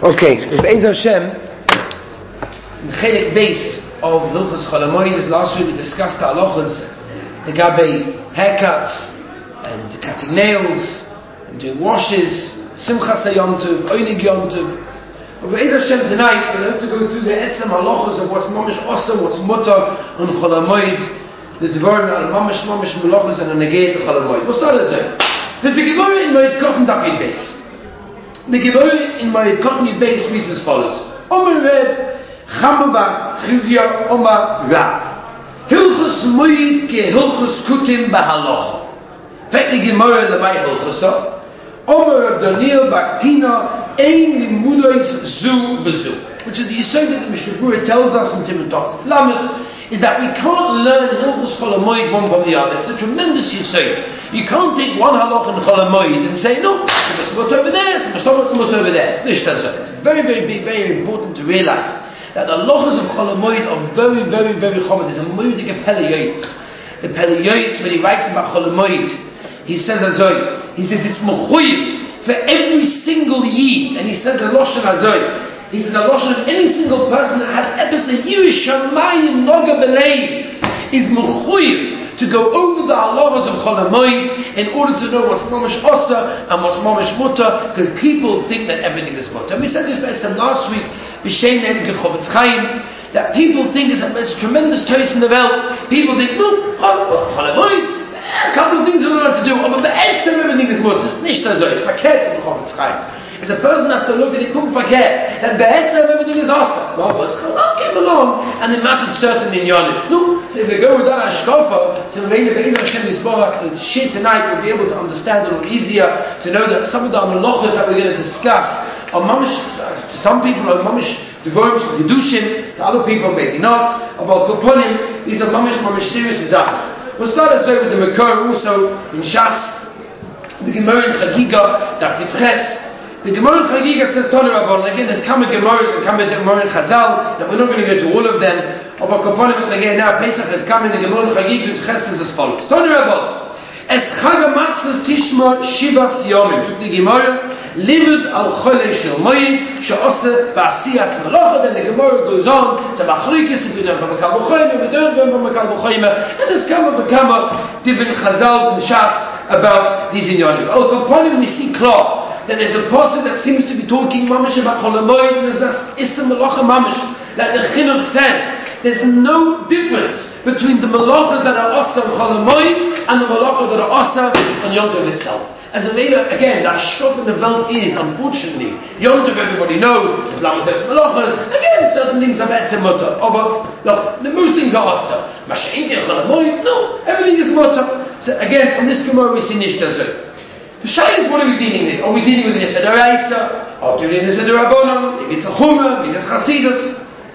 Okay, Be'ez Hashem, the Chelik base of Hilchos Chol Hamoed. Last week we discussed the halachas, the gabe haircuts and cutting nails and doing washes, Simchas Yom Tov, Oinig Yom Tov. But Be'ez Hashem tonight we're going to go through the etzem halachas of what's mamish awesome, what's mutar on Chol Hamoed, the dvarim al mamish malachas and the negei to Chol Hamoed. We'll start as well. There's a Gemara in Moed Katan Daf base. The Gemara in my Katan base reads as follows: Omer Reb Chamaba Chivya Omer Rav Hilchos Moed ke Hilchos Kutim Bahalocha. Fact the Gemara lebay Hilchosa Omer Reb Daniel Baktina Ein Limudois Zu Bezu, which is the yesod that the Mishnah Berurah tells us in Timon Daf Lamed, is that we can't learn Hilchos Chol Hamoed one from the other. It's a tremendous yesod. You can't take one halach in Chol Hamoed and say, no, it's a must over there, it's a must over there. It's very, very big, very important to realize that the halachas of Chol Hamoed are very, very, very common. There's a moedik Peliyot. The Peliyot, when he writes about Chol Hamoed, he says it's mechuyev for every single yid, and he says a loshen azoy. He says a loshen of any single person that has episode Yiras Shamayim Noga B'Leiv is mechuyev to go over the halachas of Chol Hamoed in order to know what's mamish osa and what's mamish mutar, because people think that everything is mutar. And we said this last week, b'shem Ne'edik Chofetz Chaim, that people think it's a tremendous choice in the world. People think, no, Chol Hamoed, a couple of things we're not allowed to do, but be'etzem everything is mutar. Nicht so, it's verkehrt in Chofetz Chaim. If a person has to look at it, that be'etzem everything is awesome. Well, but Chalal came along and they mattered certain inyanim. No, so if we go with that ashkafa, so maybe Be'ez Hashem Yisborach, the shit tonight will be able to understand a little easier, to know that some of the halachas that we're going to discuss are mamish, to some people are mamish devoted to Kedushim, to other people maybe not. About Koponim, these are mamish serious zaken. We'll start as well with the Makor also in Shas, the Gemara in Chagiga, Daf Yitches. The Gemara in Chagiga says Tanu Rabbanon. Again, there's Kama Gemaras and Kama Gemara in Chazal that we're not going to go to all of them. Of our Koponim again now Pesach is coming. The Gemara in Chagiga Yitches is as follows: Tanu Rabbanon. Es Chag HaMatzos Tishma Shivas Yomim. The Gemara Limud al Cholei Shel Moed she'oseh ba'asiyas melacha. Then the Gemara goes on. It's a machlokes if we don't have a Kal V'chomer, we don't have a Kal V'chomer, and there's Kama different Chazals and Shas about these inyanim. Al Koponim we see klar that there's a person that seems to be talking mamish about Chol Hamoed, and there's this Issa Melacha mamish, that the Chinuch says there's no difference between the melachas that are asa on Chol Hamoed and the melachas that are asa on Yom Tov itself. As a matter, again, the ashkaf in the world is, unfortunately, Yom Tov everybody knows, is lamates melachas, again, certain things are betzem mutar, but look, most things are asa. Masha'inki and Chol Hamoed, no, everything is mutar. So again, from this Gemara we see nishtazah. The Shai is, what are we dealing with? Are we dealing with an Yesod Oraisa? Are we dealing with an Yesod Rabbanon? Maybe it's a Chumrah, maybe it's Chasidus.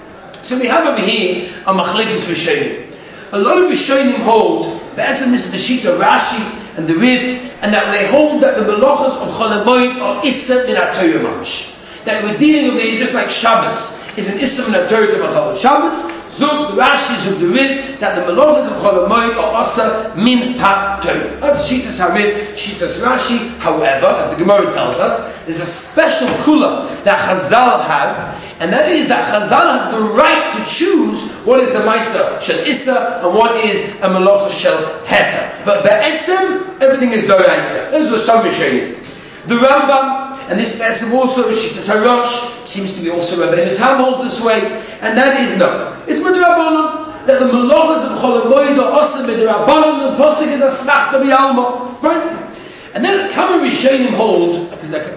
So we have over here a Machlekes Rishonim. A lot of Rishonim hold, this is the Shita Rashi and the Rif, and that they hold that the melachas of Chol Hamoed are Issa min HaTorah mamish. That we're dealing with it just like Shabbos is an Issa min HaTorah to Machal Shabbos. Zug the Rashi, Zug the Rif, that the melachas of Chol Hamoed are asa min ha-Torah. That's Shitas HaRif, Shitas Rashi. However, as the Gemara tells us, there's a special kula that Chazal have, and that is that Chazal have the right to choose what is a Maisa Shel Issa and what is a Melacha Shel Heta. But Be'etzem, everything is Doraisa. Those were some Rishonim. The Rambam, and this Be'etzem also, Shitas HaRosh, seems to be also Rabbeinu Tam holds this way, and that is no. It's Midrabanon, that the melachas of Chol Hamoed are also Midrabanon, and Posek is a Smachta B'Alma. Right? And then Kama Rishonim hold, it's like a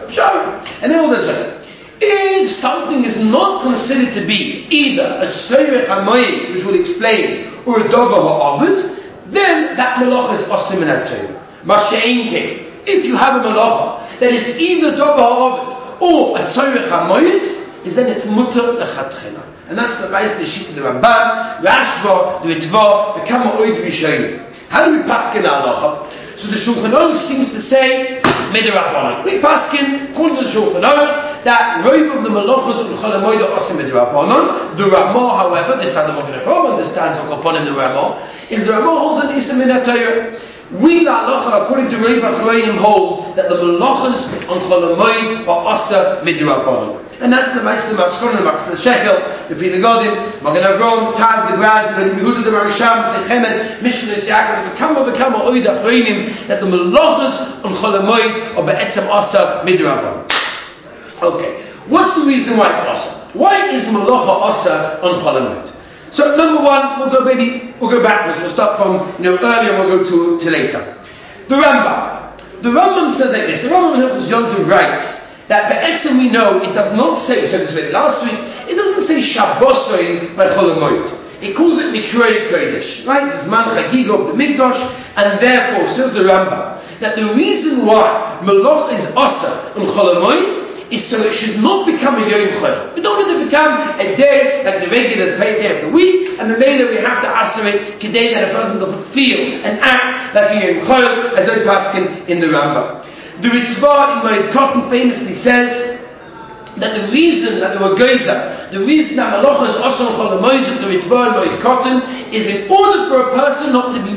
Pshar. And then all this way. If something is not considered to be either a Tzorech HaMoed, which would explain, or a Dover HaOvid, then that melacha is Osim in HaTorah. Masha'inke, if you have a melacha that is either Dover HaOvid or a Tzorech HaMoed, is then it's Mutter Lechatchila. And that's the base of the sheet of the Ramban, Rashba, the Ritva, the Kama Oid Rishonim. How do we paskin halacha? So the Shulchan Aruch seems to say Midrabanan. We paskin, according to the Shulchan Aruch, that robe of the melachos of Chol Hamoed are also Midrabanan. The Ramah, however, this Adam of Nefam understands on Koponim the Ramah, is the Ramah holds an Issa min HaTorah. We, the halacha, according to Rei Bachroinim, hold that the malachas on Chol Hamoed are asa midrabanan. And that's the Ma'aseh Maskon, the Ma'aseh Shekel, the Pili Godim, Magen Avram, Taz, the Graz, the Yehuda, the Marisham, the Chemed, Mishkan, the Yaakov, the Kama, Oid Achroinim, that the malachas on Chol Hamoed are be'etzem asa midrabanan. Okay, what's the reason why it's asa? Why is malacha asa on Chol Hamoed? So number one, we'll go backwards. We'll start from earlier. We'll go to later. The Rambam says like this. The Rambam in Hilchos Yom Tov writes that be'etzem we know it does not say. We said this last week. It doesn't say Shabbosoin by Chol Hamoed. It calls it Mikrei Kodesh, right? It's Man Chagiga of the Mikdash, and therefore says the Rambam that the reason why Malach is Asa on Chol Hamoed is so it should not become a Yom Chol. We don't want it to become a day like the regular day of the week, and the way that we have to answer it a day that a person doesn't feel and act like a Yom Chol, as I paskin in the Rambam. The Ritzvah in Moed Katan famously says that the reason that there were geyser, the reason that Malacha is also on Chol Hamoed, the Ritzvah in Moed Katan, is in order for a person not to be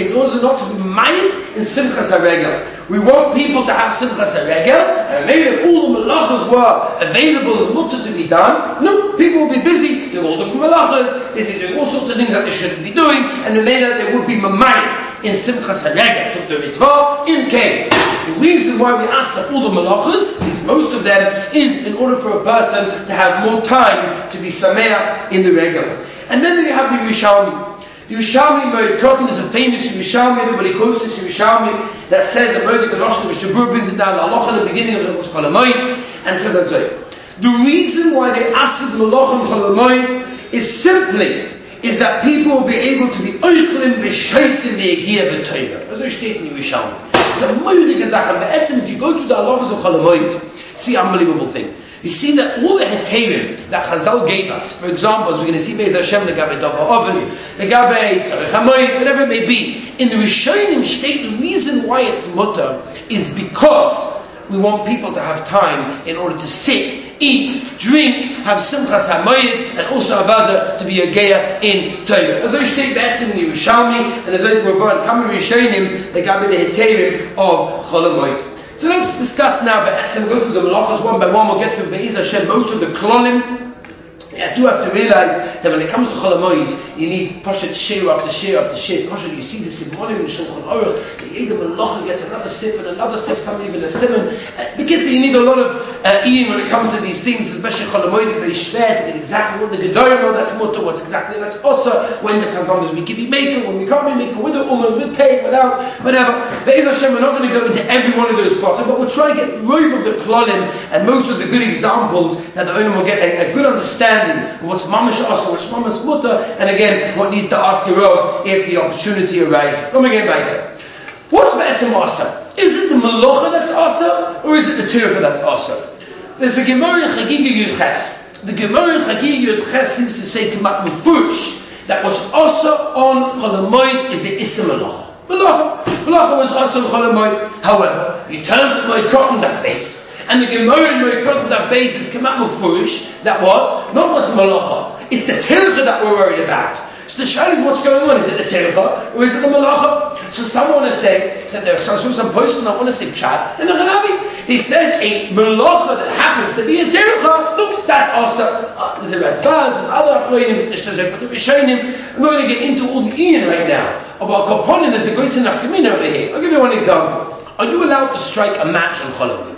ma'id in Simchas HaRegel. We want people to have Simchas HaRegel, and maybe if all the malachas were available and mutter to be done, no, people will be busy doing all the malachas, busy doing all sorts of things that they shouldn't be doing, and then later they would be mamayit in Simchas HaRegel, took the mitzvah, in came. The reason why we ask for all the malachas, is most of them, is in order for a person to have more time to be sameach in the regel. And then you have the Yerushalmi. The Yerushalmi Moed Katan is a famous Yerushalmi. Everybody quotes this Yerushalmi that says that Moed Katan, which the Bur brings it down, halacha in the beginning of Hilchos Chol Hamoed, and says as well. The reason why they ask the malach on Chol Hamoed is that people will be able to be oichlim v'sheisim v'yegiyah v'toiva. As I state in Yerushalmi. It's a moedige Sache. If you go to the halachas of Chol Hamoed, see unbelievable thing. You see that all the heterim that Chazal gave us, for example, as we're going to see Be'ez Hashem, the Gabe Dova Oven, the Gabe Tzarech HaMoed, whatever it may be, in the Rishonim state the reason why it's mutter is because we want people to have time in order to sit, eat, drink, have Simchas HaMoed, and also avada to be a geya in Torah. As I state Be'etzim in Yerushalmi, and as those who are born, come in Rishonim, the Gabe the heterim of Chol Hamoed. So let's discuss now, but we'll go through the malachas one by one. We'll get through Be'ez Hashem, most of the klolim. I do have to realize that when it comes to Chol Hamoed, you need Pashat Shir after Shir after Shir. Pashat, you see the Simonim in Shulchan Aruch, the Yeda Malacha gets another sif and another sif, some even a simon. Because you need a lot of eating when it comes to these things, especially Chol Hamoed is very schwer to get exactly what the Gedorim know, that's mutter, what's exactly that's Osa, when it comes on as we can be maker, when we can't be maker, with a woman, with pay, without, whatever. Be'ez Hashem, we're not going to go into every one of those plots, but we'll try to get roiv of the klolim and most of the good examples that the owner will get a good understanding of what's mamash asa, what's mamash mutter, and again, what needs to ask your rov if the opportunity arises. Come again later. What's be'etzem asa? Is it the malacha that's asa, or is it the tirfa that's asa? There's a Gemara in Chagiga Yud Ches. The Gemara in Chagiga Yud Ches seems to say Kamat Mufurish that what's asa on Chol Hamoed is the Issa Malacha. Malacha was asa on Chol Hamoed. However, you turn to Moed Katan that base. And the Gemara in Moed Katan that base is Kamat Mufurish that what? Not what's Malacha. It's the Tircha that we're worried about. So the shayla is what's going on. Is it the Tircha or is it the Malacha? So some want to say that there are some person that want to say Pshat and the Hanavi. They said a Malacha that happens to be a Tircha. Look, that's also there's a Ratzbad, there's other Achroinim, there's Ishtazek for the Rishonim. I'm not going to get into all the Ian right now. About Koponim, there's a Goyis in Afkamin over here. I'll give you one example. Are you allowed to strike a match on Chol Hamoed?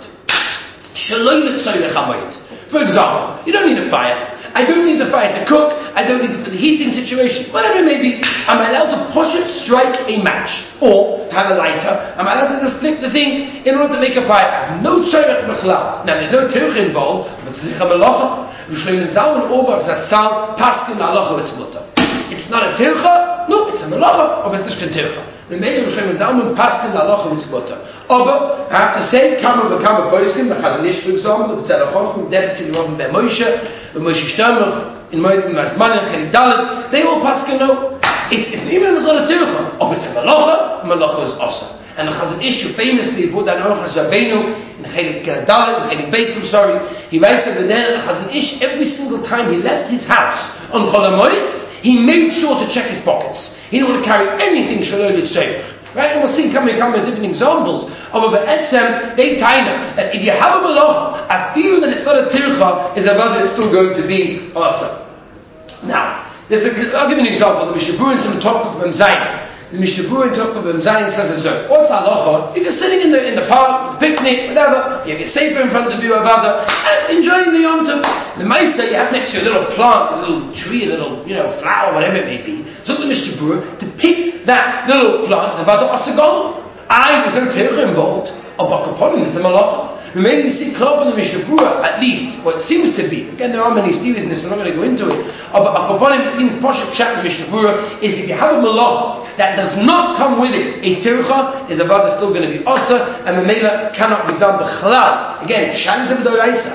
For example, you don't need a fire. I don't need the fire to cook. I don't need it for the heating situation. Whatever it may be, I'm allowed to push it, strike a match, or have a lighter. I'm allowed to just flip the thing in order to make a fire. I have no tzorech b'chlal. Now there's no tircha involved, but it's a malacha. Shlomo Zalman Auerbach Zatzal paskin halacha it's mutter. It's not a tircha. No, it's a malacha, or it's a tircha. The Meir of Shlomo Zalman paskin halacha it's mutter. I have to say, Kama B'Kama Poskim, the Chazon Ish, for example, the Tzedek Chochem, Debetzi Rovim Ben Moshe, the Moshe Shtermach, in Moed Mazman and Chelik Dalet, they all pass no. Even if it's not a tircha, it's a malacha is awesome. And the Chazon Ish, who famously brought down Orchas Rabbeinu in Chelik Dalet, in Chelik Beis, he writes over there that the Chazon Ish, every single time he left his house on Chol Hamoed, he made sure to check his pockets. He didn't want to carry anything Shalol Yitzayich. right? And we'll see coming different examples of a be'etzem, they taina, that if you have a malach, I feel that it's not a tircha, is about it's still going to be awesome. Now, I'll give you an example. The Mishnah Berurah in some talk of Zayin. The Mishnah Berurah in talk of Zayin says as well. What's halacha? If you're sitting in the park, the picnic, whatever, you have your sefer in front of you, avada, and enjoying the Yom Tov. The Maisa, you have next to you a little plant, a little tree, a little flower, whatever it may be. So the Mishnah Berurah to pick that little plant is avada asagol. There's no tircha involved. Of bakaponim, it's a malacha. The main we see club in the Mishnah Berurah, at least what it seems to be. Again, there are many theories in this. We're not going to go into it. But bakaponim, it seems poshut pshat in the Mishnah Berurah is if you have a malacha that does not come with it a tircha, is about still going to be asa, and the mela cannot be done b'chalal. Again, shaliz of doraisa.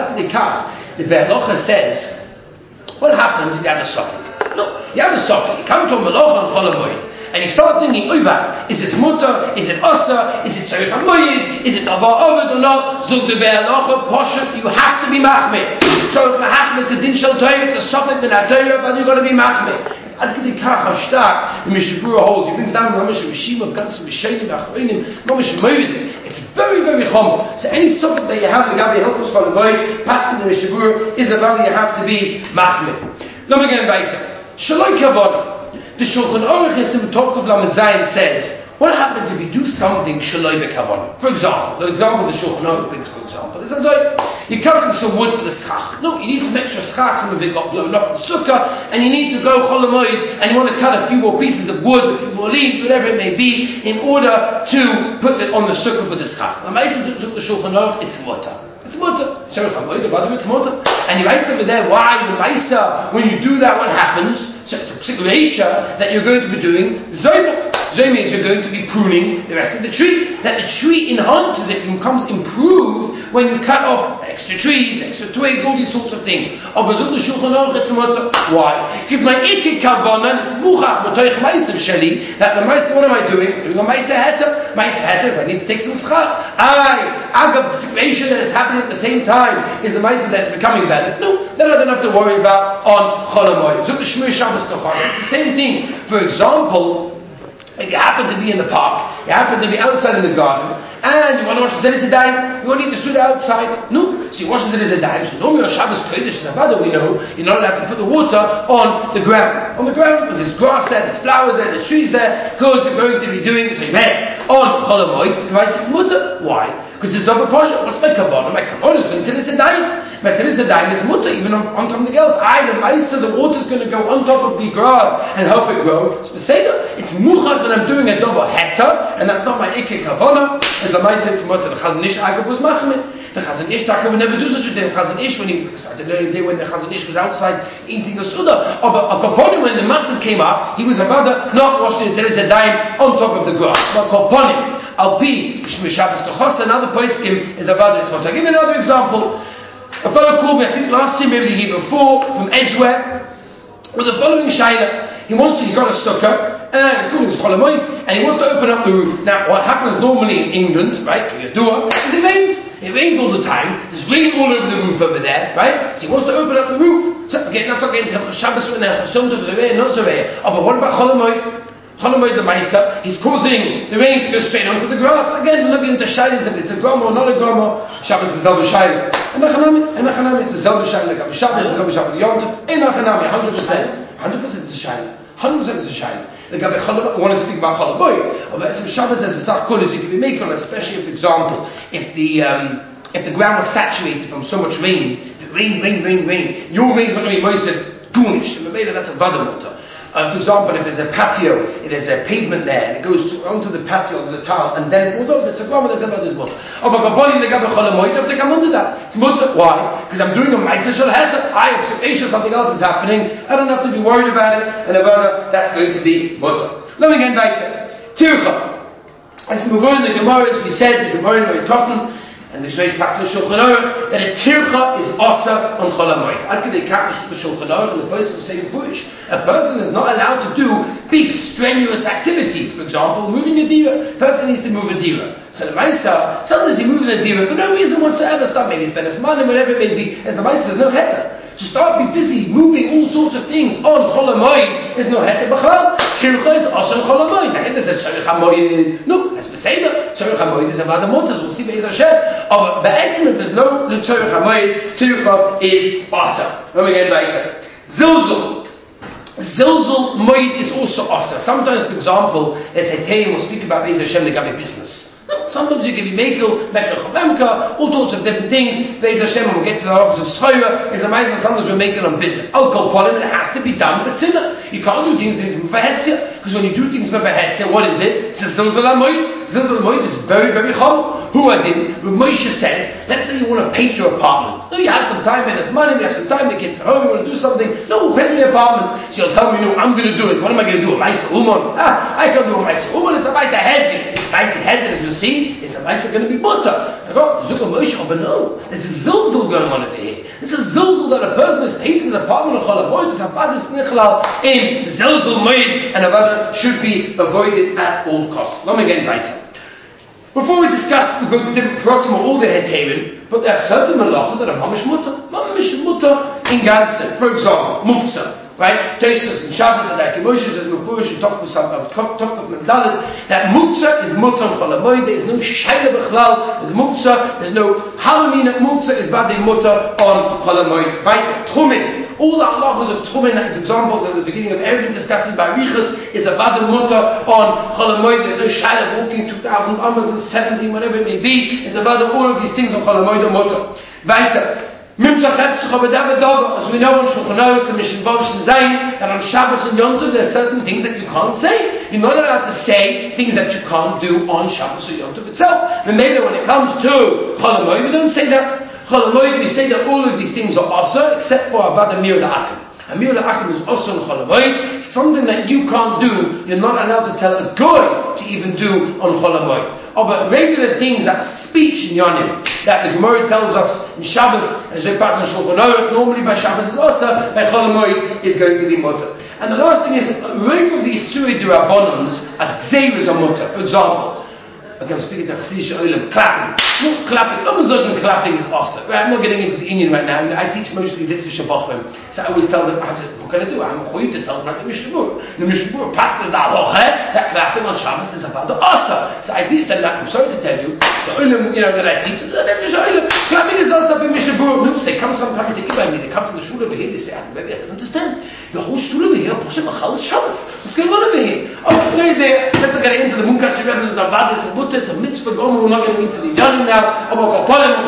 The Be'alocha says, what happens if you have a socket? No, you have a socket. You come to a malacha on Chol Hamoed. And you start thinking, is this mutter? Is it asa? Is it tzarich hamoyed? Is it davar ovid or not? Zug the be'alocha poshut. You have to be machmir. So if machmir is a din shel Torah, it's a sofek min ha-Torah, but you've got to be machmir. Ad k'dei kach hashtak, the Mishnah Berurah holds. He brings down the Mamash Rishim of Gansu B'Sheinim Achroinim Mamash Moedim. It's very, very chomer. So any sofek that you have, the Gabi Hilchos Chol Hamoed, passing the Mishnah Berurah, is a value you have to be machmir. Let me get weiter. Shaloi kavod. The Shulchan Aruch in some talk of Lamed Zayin says, what happens if you do something shaloi b'kavanah? For example, the Shulchan Aruch brings, for example, is as though you're cutting some wood for the schach. No, you need some extra schach, some of it got blown off the sukkah, and you need to go Chol Hamoed, and you want to cut a few more pieces of wood, a few more leaves, whatever it may be, in order to put it on the sukkah for the schach. The Shulchan Aruch, it's mutter. It's mutter. Sherech HaMoed, it's mutter. And he writes over there, why the Maisa, when you do that, what happens? So it's a situation that you're going to be doing Zoma. Zoma is you're going to be pruning the rest of the tree. That the tree enhances it and becomes improved when you cut off extra trees, extra twigs, all these sorts of things. Why? Because my ikik kavanan, it's muchach b'toich ma'aser sheli, that the ma'aser, what am I doing? I'm doing a ma'aser heta. Ma'aser heta, so I need to take some schach. Agab, the situation that is happening at the same time is the ma'aser that's becoming better. No, then I don't have to worry about on Chol Hamoed. It's the same thing. For example, if you happen to be in the park, you happen to be outside in the garden, and you want to wash the Teres Yadayim, you won't need to sit outside. No. So you wash the Teres Yadayim. So normally on Shabbos Kodesh Navada, we know you're not allowed to put the water on the ground. On the ground, when there's grass there, there's flowers there, there's trees there, because you're going to be doing so. On Chol Hamoed, the rice is mutter. Why? Because there's no pasha. What's my kavanah? My kavanah is going to Teres Yadayim. My Teres Yadayim is mutter, even on something else. The ma'aser, the water's going to go on top of the grass and help it grow. So it's muchar that I'm doing a double heta, and that's not my ikke kavanah. As the ma'aser, it's mutter. The Chazon Ish Agab was machmir. The Chazon Ish Taka would never do such a thing. The Chazon Ish, when the Chazon Ish was outside eating a suda, or a kaponim, when the matzah came up, he was about not washing the Teres Yadayim on top of the grass. But kaponim, Alpi, Shabbos Kochos, another poskim is about this. I'll give you another example. A fellow called me, I think last year, maybe the year before, from Edgeware, with the following shaila. He's got a sukkah, and it's Chol Hamoed, and he wants to open up the roof. Now, what happens normally in England, right, is it rains. It rains all the time. There's rain all over the roof over there, right? So he wants to open up the roof. So, again, that's not getting to Shabbos right now, not so very. But what about Chol Hamoed? Chol Hamoed the Maisa, he's causing the rain to go straight onto the grass. Again, we're not getting into shaylas if it's a groma or not a groma. Shabbos is the Zelba Shayla. Enachanami is the Zelba Shayla. Shabbos is the Zelba Shayla. Yom Tov. Enachanami, 100%. 100% is a shayla. 100% is a shayla. I want to speak about Chol Hamoed. But some Shabbos there's a sach kodesh you can be making, especially if, for example, if the ground was saturated from so much rain. If it rain, your rain is not going to be moist gunish. And maybe that's a vadamuta. For example, if there's a patio, if there's a pavement there, and it goes onto the patio, onto the tiles, and then it goes over, it's a grama, there's another mutter. Oh, but Gabonim, they got the Chol Hamoed, you have to come under that. It's mutter. Why? Because I'm doing a Ma'aser Shel Heta. Something else is happening. I don't have to be worried about it, and about that's going to be mutter. Let me get back to Tircha. As we were in the Gemara, as we said, the Gemara in Moed and the Shreish Pasuk Shulchan Aruch, that a tircha is asa on Chol Hamoed. As can they catch the Shulchan Aruch, and the person will say foolish. A person is not allowed to do big strenuous activities. For example, moving a dira. A person needs to move a dira. So the Maisa, sometimes he moves a dira for no reason whatsoever. Maybe spend a money, whatever it may be. As the Maisa, there's no heta. To start be busy moving all sorts of things on Chol Hamoed is no heta b'chal. Tircha is also Chol Hamoed. Now, if they said Tzorech HaMoed, no, that's Beseder. Tzorech HaMoed is about the Mutter. We'll see Be'ez Hashem. But Be'etzim, if there's no Tzorech HaMoed, Tircha is Asa. Let me get weiter. Zilzul. Zilzul Moed is also Asa. Sometimes, for example, let's say Tei will speak about Be'ez Hashem, they got a business. No, sometimes you can be Mekel, Chavemka, all sorts of different things. Be'ez Hashem, when we get to the office of Schreyer, is amazing. Sometimes we're making on business. Alcohol pollen, it has to be done with sinner. You can't do things with Vahesya, because when you do things with Vahesya, what is it? It's a Zilzul HaMoed. Zilzul HaMoed is very, very chum. Who I did? Moshe says, let's say you want to paint your apartment. No, you have some time, and there's money, you have some time, the kids are home, you want to do something. No, paint the apartment. So you'll tell me, no, I'm going to do it. What am I going to do? A Maisa Uman? I can't do a Maisa Uman, it's a Maisa Hedin. Maisa Hedin, as you'll see, is a Maisa going to be butter. I go, Zukah Moshe, but no, there's a Zilzul going on over here. This is Zilzul that a person is painting his apartment of Chol Hamoed, it's Havadis Nichlal in Zilzul Moed, and Havada should be avoided at all costs. Let me get weiter. Before we discuss, we go to different protein of all the heterim, but there are certain malachas that are mamish mutter in Ganzen. For example, muktzah, right? Tosus and Shabbos, that Moshe says Mefurish and Tofkus Mendalit, that muktzah is mutter Chol Hamoed. There is no shayla b'chlal with muktzah. There's no halamin at muktzah is bad mutter on Chol Hamoed. Weiter, Tchumen. All the halachas of Tchumen, for example, at the beginning of every discussion by Riches, is a bad mutter on Chol Hamoed. There's no shayla walking 2,000 amas and 17, whatever it may be. It's about all of these things on Chol Hamoed or mutter. Weiter. As we know on Shulchan Aruch and Mishnah Berurah Zayin, that on Shabbos and Yom Tov there are certain things that you can't say. You're not allowed to say things that you can't do on Shabbos or Yom Tov itself. But maybe when it comes to Chol Hamoed, we don't say that. Chol Hamoed, we say that all of these things are also, except for Avad Amir La'akim. Amir La'akim is also on Chol Hamoed. Something that you can't do, you're not allowed to tell a goy to even do on Chol Hamoed. But regular things like speech in Yonim, that the Gemara tells us in Shabbos, and Zay Pas and Shulchan Aruch, normally by Shabbos is also, by Chol Hamoed is going to be mutter. And the last thing is, regular these Surei D'Rabbanans as Gzeiras are mutter. For example, okay, I'm speaking to Chassidish Olam, clapping. Not clapping. Clapping is awesome. Right, I'm not getting into the Indian right now. I teach mostly Litvish Shabachim. So I always tell them, what can I do? I'm going to tell them about the Mishnah Berurah. The Mishnah Berurah passes the halacha that clapping on Shabbos is about the Asa. So I teach them that. I'm sorry to tell you, the Olam, that I teach, clapping is also in Mishnah Berurah. Notice they come sometimes, they give me, they come to the shul over here, they say, maybe I don't understand. The whole shul over here, Poshem Achal Shabbos. What's going on over here? Oh, no, let's not get into the Munkat Shebem, the Avad, it's a mitzvah gomer. We're not getting into the Yonim now. All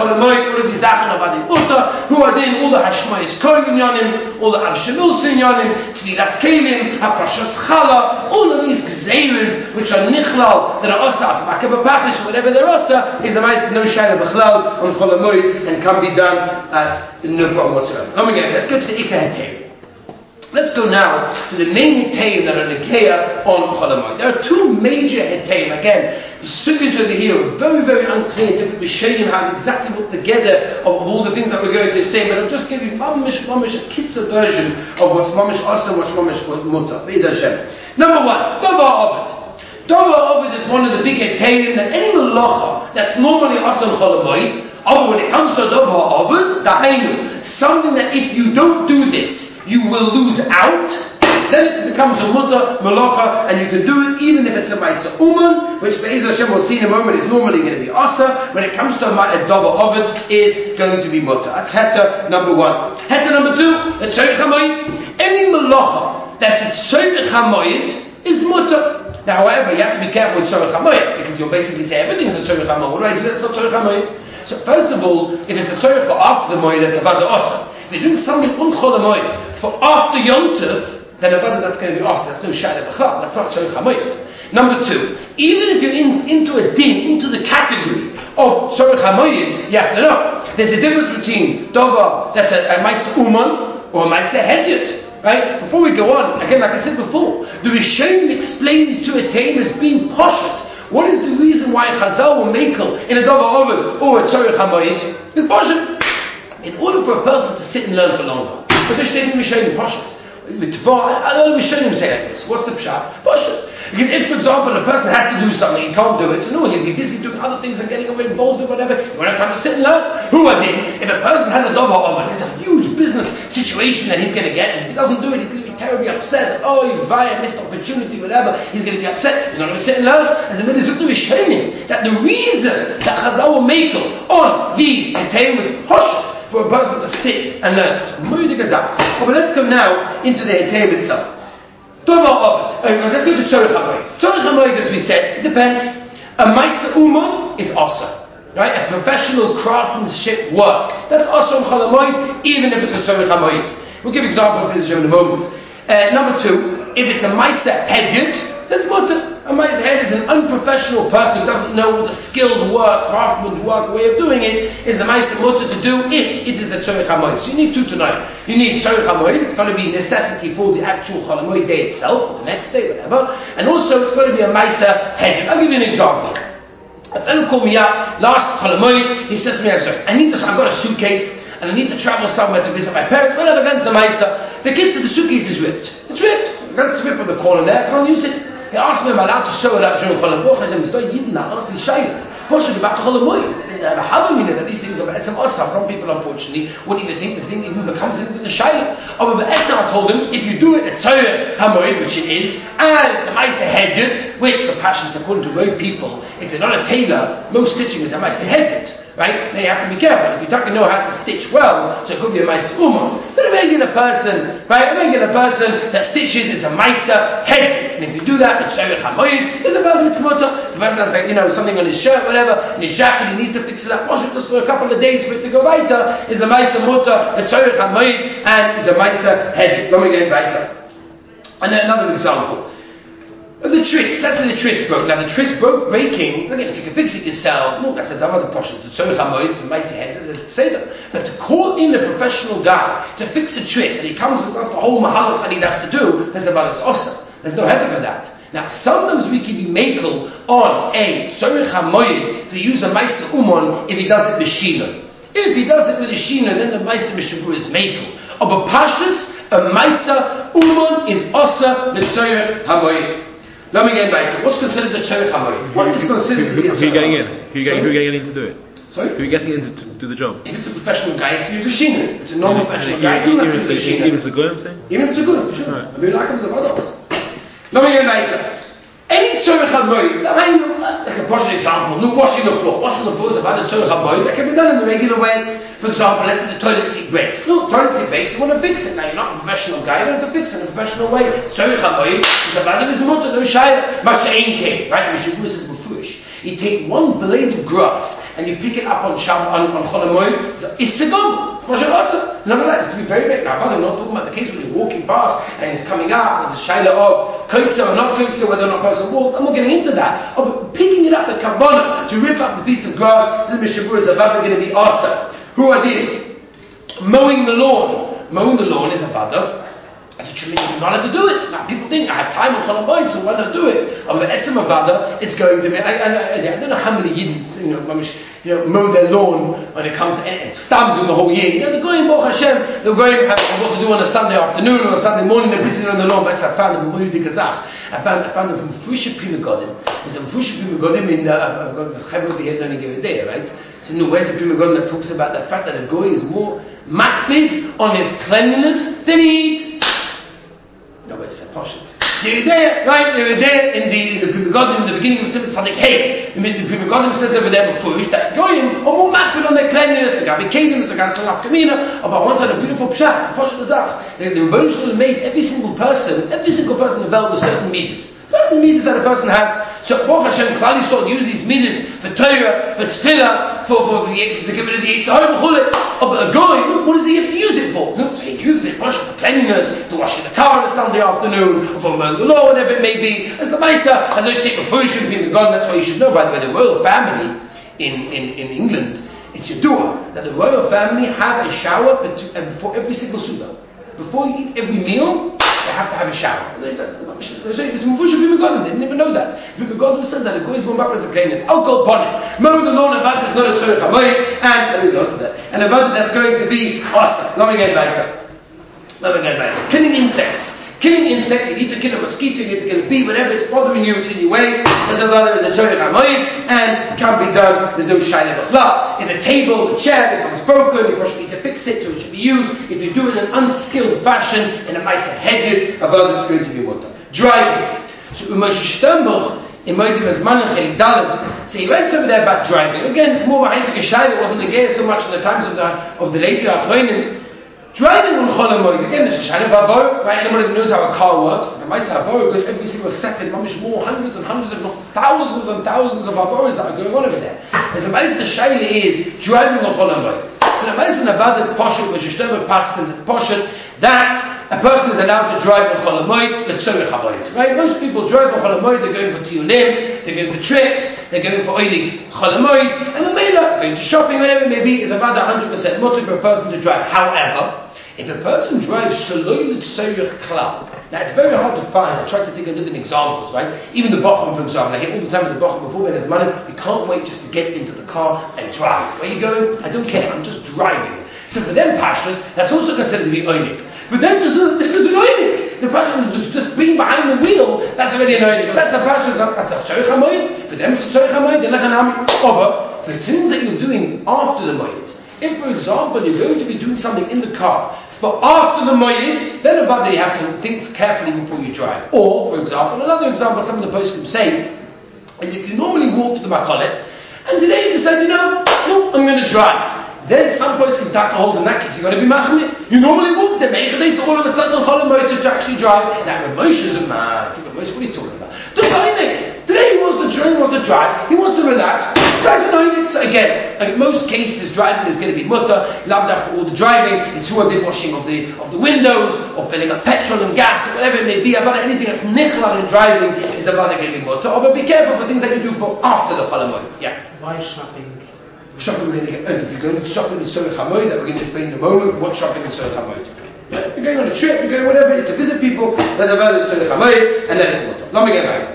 of these Zachan of Adi Mutter, who are doing all the Hashmayis Kohen Yonim, all the Avshemilsa Yonim, Tvilas Kelim, Hafrashas Chala, all of these Gzeiras which are Nichlal, that are Osa, Asmakava Patish, whatever they're Osa, is the mice no Shayla B'chlal on Chol Hamoed and can be done at no problem whatsoever. Let's go to the Ikar Heterim. Let's go now to the main Heterim that are Nekeya on Chol Hamoed. There are two major Heterim. Again, the sugars over here are very, very unclear. Different Rishonim have exactly put together of all the things that we're going to say, but I'm just giving you mamish, a kitzur version of what's mamish asa, what's mamish mutter. Be'ez Hashem. Number one, Davar Ovid. Davar Ovid is one of the big Heterim that any malacha that's normally asa on Chol Hamoed, when it comes to Davar Ovid, dahainu, something that if you don't do this, you will lose out, then it becomes a mutter, malacha, and you can do it even if it's a Maisa Uman, which Be'ez Hashem we'll see in a moment is normally going to be asa. When it comes to a Davar Ovid, is going to be mutter. That's Heter number one. Heter number two, it's Tzorech HaMoed. Any malacha that's at Tzorech HaMoed is mutter. Now, however, you have to be careful with Tzorech HaMoed, because you'll basically say everything's a Tzorech HaMoed. What do I do? That's not Tzorech HaMoed. So first of all, if it's a Tzorech for after the Moed, that's about the asa. If you're doing something on Chol Hamoed for after Yom Tov, then that's going to be awesome. That's no Shayla B'chal. That's not Tzorech HaMoed. Number two, even if you're into a din, into the category of Tzorech HaMoed, you have to know there's a difference between Davar that's a Maisa Uman or a Maisa Hedyot. Right? Before we go on, again, like I said before, the Rishonim explain these two Heterim as being poshut. What is the reason why Chazal will makel in a Davar Ovid or a Tzorech HaMoed? It's poshut. In order for a person to sit and learn for longer, because they're stating Rishonim poshut. A lot of Rishonim say like this. What's the pshat? Poshut. Because if, for example, a person has to do something, he can't do it, so no, he'll be busy doing other things and getting involved in whatever. You won't have time to sit and learn. Who are they? If a person has a Davar Ovid, it's a huge business situation that he's going to get, and if he doesn't do it, he's going to be be terribly upset. Oh, you missed opportunity, whatever. He's going to be upset. You're not going to sit and learn. As a mitzvah to be showing that the reason that Chazal will make on these Heterim was hoshet for a person to sit and learn. But let's go now into the Heterim itself. Let's go to Tzorech HaMoed. Tzorech HaMoed, as we said, it depends. A Maisa Uman is Asa. Right? A professional craftsmanship work. That's Asa on Chol HaMoed, even if it's a Tzorech HaMoed. We'll give examples of this in a moment. Number two, if it's a Maisa Hedyot, that's Mutter. A Maisa Hedyot is an unprofessional person who doesn't know the skilled work, craftsman's work, way of doing it, is the Maisa Mutter to do if it is a Tzorech HaMoed. So you need two tonight. You need Tzorech HaMoed, it's got to be necessity for the actual Chol HaMoed day itself, or the next day, whatever. And also it's got to be a Maisa Hedyot. I'll give you an example. A fellow called me up last Chol HaMoed. He says to me, I've got a suitcase and I need to travel somewhere to visit my parents. Whatever, against the Maisa. The kids of the suitcase is ripped. It's ripped. Against the rip of the corner there. I can't use it. He asked me, am I allowed to sew it up during Chol HaMoed? I said, I asked these shaylas. Push it about Chol HaMoed. They have a havamina that these things are some osam. Some people, unfortunately, wouldn't even think this thing even becomes anything in the shayla. But I told him, if you do it at Tzorech HaMoed, which it is, and it's a Maisa Hedyot, which for passions according to most people, if you're not a tailor, most stitching is a Maisa Hedyot. Right? Now you have to be careful. If you don't know how to stitch well, so it could be a Maisa Uman. But a regular person, right? A regular person that stitches is a Maisa Hedyot. And if you do that, it's Tzorech HaMoed, there's a person with Mutter. The person has something on his shirt, whatever, in his jacket, he needs to fix it up. Wash it just for a couple of days for it to go weiter. Is the Maisa Mutter, a Tzorech HaMoed, and is a Maisa Hedyot. Let me get weiter. And then another example. The tris, let's say the tris broke. Now the tris breaking, again, if you can fix it yourself, no, that's another portion. The Tzorech HaMoed, it's a Maisa Hedyot, there's a seder. But to call in a professional guy to fix the tris, and he comes and does the whole mahalach that he has to do, there's about his awesome. There's no header for that. Now, sometimes we can be makel on a Tzorech HaMoed to use a Maisa Uman if he does it with Shina. If he does it with a Shina, then the Maisa Mishabur is makel. But Pashtus, a Maisa Uman is Asa the Tzorech HaMoed. Let me get back to what's considered the Tzorech HaMoed. What is considered to be a Tzorech HaMoed? Who are you getting in to do it? Sorry? Who are you getting in to do the job? If it's a professional guy, it's to use a shina. If it's a non-professional guy, you don't have to use a shina. Even if it's a good, I'm saying? Even if it's a good, for sure. Right. I mean, like it was a models. Let me get back to any Tzorech HaMoed, like a partial example, no washing the floor. Washing the floor is about a Tzorech HaMoed that can be done in the regular way. For example, let's say the toilet seat breaks. No, toilet seat breaks, you want to fix it. Now, you're not a professional guy, you don't have to fix it in a professional way. Tzorech HaMoed is about his mutter, no shayla. Masha'en Keh, right? Mishabur says Mufurish. You take one blade of grass and you pick it up on Chol HaMoed, it's a go. It's Masha'en Asa. None of that. It's to be very, very. Now, I'm not talking about the case when you're walking past and it's coming up, and there's a shayla of koitza or not koitza, whether or not a person walks. I'm not getting into that. But picking it up at Kavanah to rip up the piece of grass, this Mishabur is about going to be Asa. Who are dealing? Mowing the lawn. Mowing the lawn is a vada. It's a tremendous knowledge to do it. Now people think I have time on Chol HaMoed, so why not do it? On the etzem of vada, it's going to be. I don't know how many yidden, mow their lawn when it comes to stam doing the whole year. They're going Baruch Hashem. They're going have what to do on a Sunday afternoon or a Sunday morning. They're busy on the lawn. But I found them I found them from Mefusha Pri Megadim. There's a Mefusha Pri Megadim in the Chaver over here learning every day, right? So no, where's the Pri Megadim that talks about the fact that a goy is more makbid on his cleanliness than he eats? No, it's a poshut. You're there, right? You're there in the Pri Megadim, in the beginning of Simon Tzadik Hey. The Pri Megadim says over there before that goyim are more makbid on their cleanliness. They got vacations, they got some afkamina. But once had a beautiful pshat. It's a poshut azach. The Rebbeinu Shalom made every single person in the world with certain midas. Certain midas that a person has. So Baruch Hashem, Klal Yisrael use these midas for Torah, for Tefillah, to give it to the Yitzhak Chulek. But a guy, what does he have to use it for? No, so he uses it for cleanliness, to wash the car on a Sunday afternoon, or for mowing the law, whatever it may be. As the Maisa, as I state before, you should be in the God. That's why you should know. By the way, the royal family in England, it's Yadua that the royal family have a shower before every single suda. Before you eat every meal, they have to have a shower. It's Mufusha Pri Megadim. They didn't even know that. Pri Megadim says that a goy is more about as a cleanness. Alcohol upon it. Mowing the lawn, about is not a Tzorech HaMoed, and let me go to that. And about that's going to be awesome. Let me get back to. Killing insects. Killing insects, you need to kill a mosquito, you need to kill a bee, whatever it's bothering you, it's in your way. There's a brother, there's a Tzorech HaMoed, and can't be done, there's no Shaila B'chlal. If a table, a chair becomes broken, you probably need to fix it so it should be used. If you do it in an unskilled fashion, in a Ma'aser Heged, a brother is going to be mutter. Driving. So, Moshe Sternbuch, in Moedim Azman Chelik Dalet, so he writes over there about driving. Again, it's more of a Heintige Shaila, it wasn't the gay so much in the times of the later Achronim. Driving on Chol HaMoed, again, there's a Shaila of Avor, right? Anyone who knows how a car works, the Ma'aser Avor goes every single second, much more, hundreds and hundreds, if not thousands and thousands of Avors that are going on over there. As the Ma'aser Shaila is driving on Chol HaMoed. So the Ma'aser Navad is Poshet, which is Shtebek Paskins, it's Poshet, that a person is allowed to drive on Chol HaMoed, L'Tzorech HaMoed, right? Most people drive on Chol HaMoed, they're going for Tiyulim, they're going for trips, they're going for Oilig Chol HaMoed, and the Mela, going to shopping, whatever it may be, is about 100% mutter for a person to drive. However, if a person drives Shaloi L'Tzorech Klal, now it's very hard to find. I tried to think of different examples, right? Even the Bochum, for example, I hear all the time with the Bochum before Ben Azmanim, you can't wait just to get into the car and drive. Where are you going? I don't care, I'm just driving. So for them pashas, that's also considered to be oinik. For them, this is an oinik. The pasha is just being behind the wheel, that's already an oinik. So that's a pasha, that's a Tzorech HaMoed. For them it's a Tzorech HaMoed, they're lechanami. Over, for things that you're doing after the moed. If, for example, you're going to be doing something in the car, but after the moed, then about that you have to think carefully before you drive. Or, for example, another example some of the poskim say, is if you normally walk to the makolet, and today you decide, no, I'm going to drive. Then some poskim take a hold in that case, you've got to be machmir. You normally walk the meichadei, so all of a sudden on Chol HaMoed to actually drive. Now, when Moshe's a man, I think Moshe, what are you talking about? The Oinik. Today he wants to drive, he wants to relax, drives an Oinik. So again, in most cases, driving is going to be mutter, loved after all the driving, it's who did washing of the windows, or filling up petrol and gas, or whatever it may be, about anything that's nichlal in driving is about going to be mutter. But be careful for things that you do for after the Chol HaMoed. Yeah. Why shopping? Shopping, if you're going shopping in Tzorech HaMoed, that we're going to explain in a moment, what shopping in Tzorech HaMoed. You're going on a trip, you're going whatever, to visit people, there's a word in Tzorech HaMoed, and then it's mutter. Let me get back to it.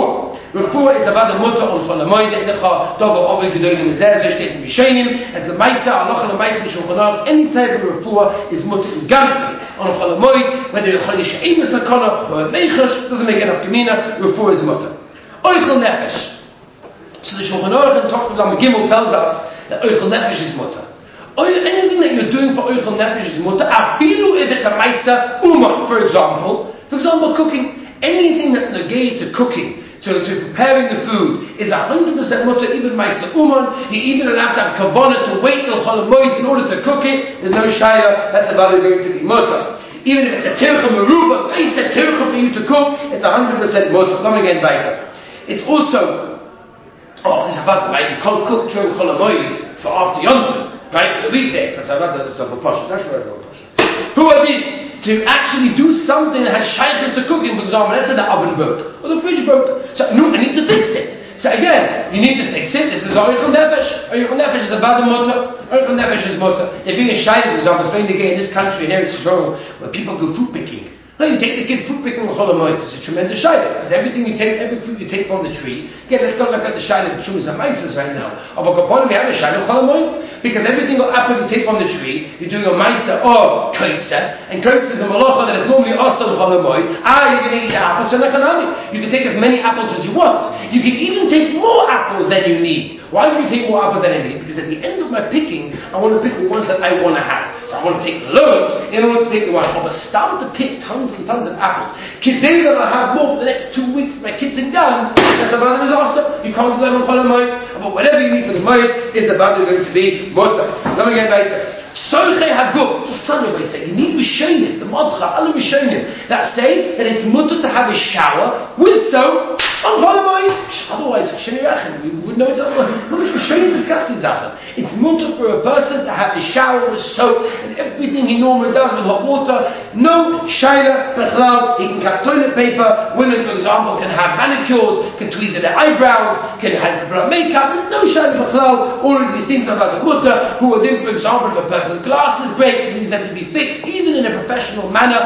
Refuah is about the mutter on Chol HaMoed, Enecha, Dogo, Ovi, Gedolim, Ezer, Zeshtet, and Mishenim, as the Maisa, Allah, and the Maisa, Shulchan Aruch, any type of refuah is mutter in Gansi. On Chol HaMoed, whether you're Cholish Eimus Hakana, or a Meichash, doesn't make enough Gemina, refuah is mutter. Oichel Nefesh. So the Shulchan Aruch and Tov Lam Gimel tells us that Oichel Nefesh is mutter. Anything that you're doing for Oichel Nefesh is mutter. Afilu if it's a Ma'aser Uman, for example, cooking. Anything that's negated to cooking, to preparing the food, is 100% mutter. Even Ma'aser Uman, you're even allowed to have kavanah to wait till Chol HaMoed in order to cook it. There's no shayla. That's about it going to be mutter. Even if it's a tircha meruba, it's a tircha for you to cook. It's 100% mutter. Let me get weiter. It's also. This is about right. You can't cook during Chol HaMoed for after Yom Tov, right? For the weekday. That's double pasha. That's right, double pasha. Who are these? To actually do something that has shaykhs to cooking, for example, let's say the oven broke or the fridge broke. So no, I need to fix it. So again, you need to fix it. This is Oichel Nefesh. Oichel Nefesh is about the mutter. Oichel Nefesh is mutter. There being a shaykh, for example, especially in this country in Eretz Yisrael, where people go fruit picking. No, you take the kid fruit picking on Chol HaMoed. It's a tremendous shayla, because every fruit you take from the tree. Again, let's not look at the shayla, the Chumas and Maisas right now. Of a Kaponim, we have a shayla Chol HaMoed, because everything apple you take from the tree, you're doing a Maisa or Koitza, and Koitza is a malacha that is normally also Chol HaMoed. You're going to eat the apples, so you can take as many apples as you want. You can even take more apples than you need. Why would you take more apples than I need? Because at the end of my picking, I want to pick the ones that I want to have. So I want to take loads in order to take the one. But start to pick tons and tons of apples. Today that I have more for the next 2 weeks, my kids are done. That's about it is awesome. You can't do that on Chol HaMoed. But whatever you need for the moed is about it going to be mutter. Let me get later. Sochei Haguf, just some of say, you need Rishonim, the Modcha, other Rishonim, that say that it's mutter to have a shower with soap on Chol HaMoed. Otherwise, we would know it's not. Rishonim discuss these Sachen. It's mutter for a person to have a shower with soap and everything he normally does with hot water. No shayla, bechlal. He can cut toilet paper. Women, for example, can have manicures, can tweeze their eyebrows, can have makeup. There's no shayla, bechlal. All of these things are about the mutter, who are then, for example, if a person's glasses breaks, it needs them to be fixed, even in a professional manner.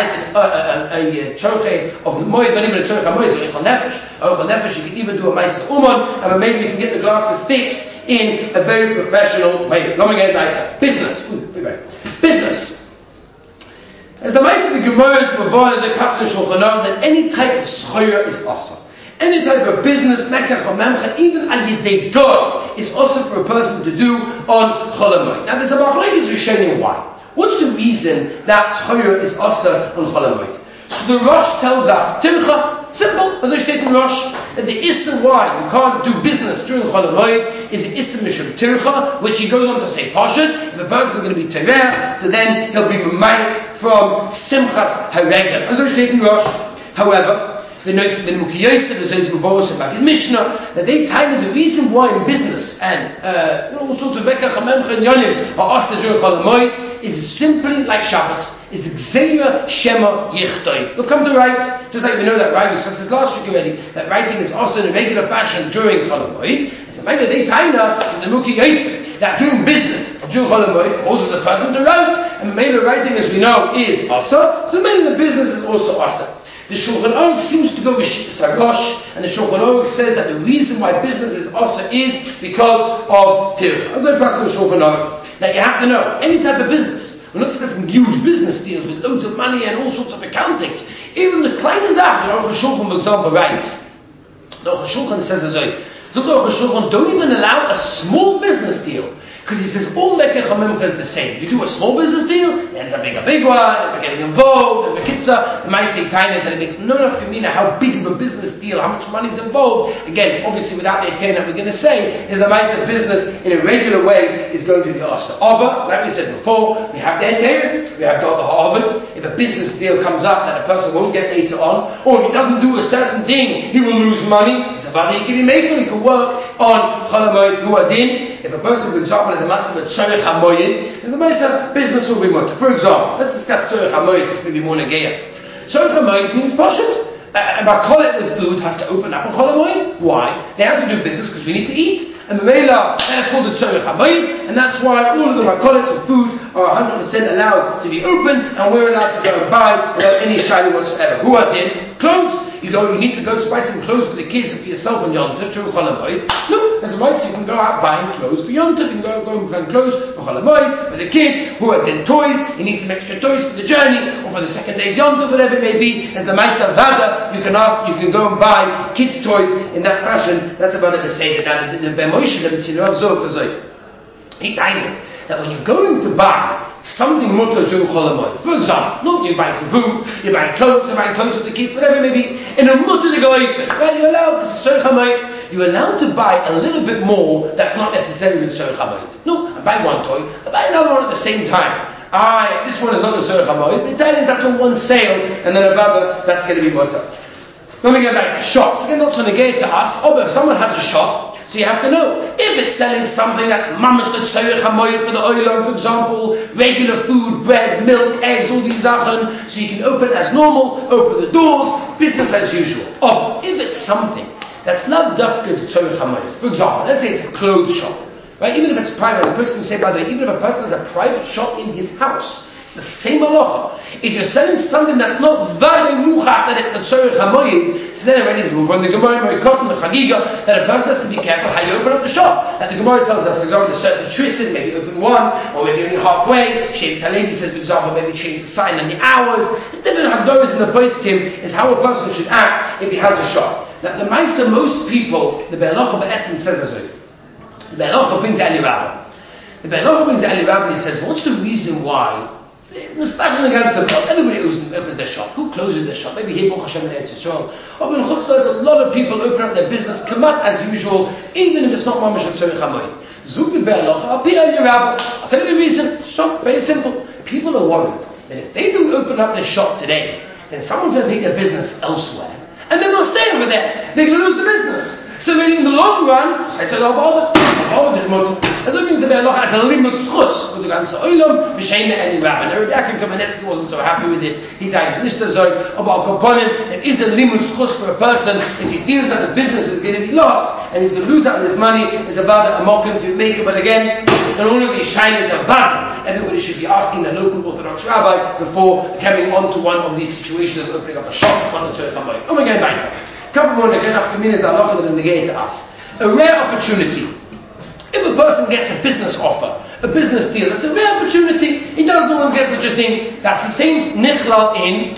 A tzorchei of the moed, not even a tzorchei moed, so Oichel Nefesh. Oichel Nefesh, you can even do a Ma'aser Uman, and maybe you can get the glasses fixed in a very professional way. Let me get back to business. Business. As the Maisa of the Gemara is provided as a passage in Shulchan Aruch that any type of schuyah is awesome. Any type of business, mekach or memcha, even al yedei dor, is also for a person to do on Chol Hamoed. Now there's a machlokes Rishonim why. What's the reason that schuyah is also on Chol Hamoed? So the Rosh tells us, tircha, simple, as I state in Rosh, that the issa why you can't do business during Chol Hamoed is the issa mishum tircha, which he goes on to say pashut. If a person is going to be tereh, so then he'll be reminded from simchas haregel, as I state in Rosh. However, the Mukhi Yosef is involved about his Mishnah that they tell you the reason why in business and all sorts of Vekach Hamemcha and Yonim are asked during Chol Hamoed is simply like Shabbos. It's Gzeira Shema Yichtoi. We'll come to write, just like we know that writing, discussed this last week already, that writing is also in a regular fashion during Chol Hamoed. As a matter they tell you the Mukhi Yosef that doing business during Chol Hamoed causes a person to write, and maybe writing, as we know, is also. So maybe the business is also also. The Shulchan Aruch seems to go with Shittas HaRosh, and the Shulchan Aruch says that the reason why business is also is because of tircha. As I pass on Shulchan Aruch, now you have to know, any type of business, we're not discussing huge business deals with loads of money and all sorts of accounting. Even the kleine Zach, the Aruch HaShulchan, for example, writes, the Aruch HaShulchan says as well, so the Aruch HaShulchan don't even allow a small business deal. Because he says all Mekach HaMemcha is the same. You do a small business deal, it ends up being a big one, and we're getting involved, and the kitzah, it might say tiny, that it makes no enough kamina how big of a business deal, how much money is involved. Again, obviously without the attain that we're going to say, is a nice business in a regular way is going to be also. But, like we said before, we have the attain, we have the Harvard. If a business deal comes up that a person won't get later on, or if he doesn't do a certain thing, he will lose money. It's about he can be making, he can work on Chol Hamoed Huadin. If a person, for example, has a matzah of Tzorech HaMoed, his business will be mutter. For example, let's discuss Tzorech HaMoed, because maybe more negeya. Tzorech HaMoed means pashut. A makolet with food has to open up on Chol Hamoed. Why? They have to do business because we need to eat. And Memela, that is called the Tzorech HaMoed, and that's why all of the makolets with food are 100% allowed to be open, and we're allowed to go and buy without any shayla whatsoever. Who are in? Clothes. You need to go to buy some clothes for the kids and for yourself on Yom Tov during Chol Hamoed. No, as a right, so you can go out buying clothes for Yom Tov. You can go and buy clothes for Chol Hamoed, for the kids who are in toys. He needs some extra toys for the journey or for the second day's Yom Tov, whatever it may be. As the Maisa Vada, you can go and buy kids' toys in that fashion. That's about the Seder. Now, the Moshe, the Tzinoch Zog, he tells us that when you're going to buy something mutter during Chol Hamoed, for example, you're buying some food, you're buying clothes for the kids, whatever it may be, in a mutter to go open, right? You're allowed, because it's Tzorech HaMoed, you're allowed to buy a little bit more that's not necessarily the Tzorech HaMoed. No, I buy one toy, I buy another one at the same time. This one is not the Tzorech HaMoed, but Italians, that's on one sale, and then another, that's going to be mutter. Then we get back to shops. Again, not so negate to us, but if someone has a shop, so you have to know, if it's selling something that's mamash the Tzorech HaMoed for the oilam, for example, regular food, bread, milk, eggs, all these zachen, so you can open as normal, open the doors, business as usual. If it's something that's not dafka to Tzorech HaMoed, for example, let's say it's a clothes shop, right? Even if it's private, the person can say, by the way, even if a person has a private shop in his house, it's the same halacha. If you're selling something that's not vadei muchat, that it's the Tzorech HaMoed, so then already from the Gemara, the Cotton, the Chagiga, that a person has to be careful how you open up the shop. That the Gemara tells us, for example, there's certain trisses, maybe open one, or maybe only halfway. Sheikh Talebi says, for example, maybe change the sign and the hours. It's different hagdoros in the poskim is how a person should act if he has a shop. Now, the Maisa, most people, the Be'alacha Be'etzim says as well. The Be'alacha brings the Ali Rabbah. The Be'alacha brings the Ali Rabbah and he says, what's the reason why? Especially everybody opens their shop. Who closes their shop? Maybe here, Baruch Hashem, in Eretz Yisrael. Or in Chutz, there's a lot of people open up their business, kamat as usual, even if it's not mamash and Tzorech HaMoed. Zuk be'alacha, I'll tell you the reason. So very simple. People are worried that if they don't open up their shop today, then someone's going to take their business elsewhere, and they're not staying over there. They're going to lose the business. So really, in the long run, I said, is mutter. As it means the Be'alacha has a limit chus with the ganze oilam, b'shein the Rabbi. Now, Rabbi Yaakov Kamenetsky wasn't so happy with this. He died in Nishtazoi, about Koponim. There is a limit chus for a person if he feels that the business is going to be lost and he's going to lose out on his money. It's about a mokum to make it. But again, in all of these shyness of bad, everybody should be asking the local Orthodox rabbi before coming on to one of these situations of opening up a shop. It's not a Tzorech HaMoed. Again, weiter. Couple more again after minutes halacha that are negated to us. A rare opportunity. If a person gets a business offer, a business deal. That's a rare opportunity. He does no one get such a thing. That's the same nichlal in